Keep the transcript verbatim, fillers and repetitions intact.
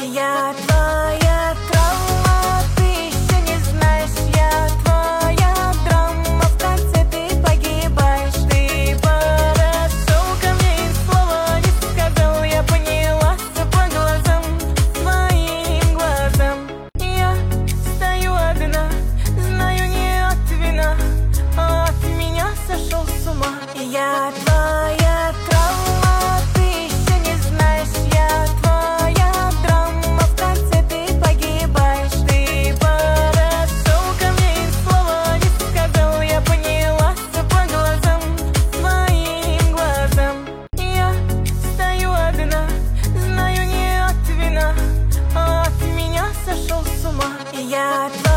Я твоя травма, ты еще не знаешь. Я твоя драма, в конце ты погибаешь. Ты подошел ко мне и слова не сказал. Я поняла все по глазам, твоим глазам. Я стою одна, знаю, не от вина, а от меня сошел с ума. Я твоя травма, ты еще не знаешь. Я твоя драма, в конце ты погибаешь. Ты подошел ко мне и слова не сказал. Я поняла все по глазам, твоим глазам. Я стою одна, знаю, не от вина, а от меня сошел с ума. Я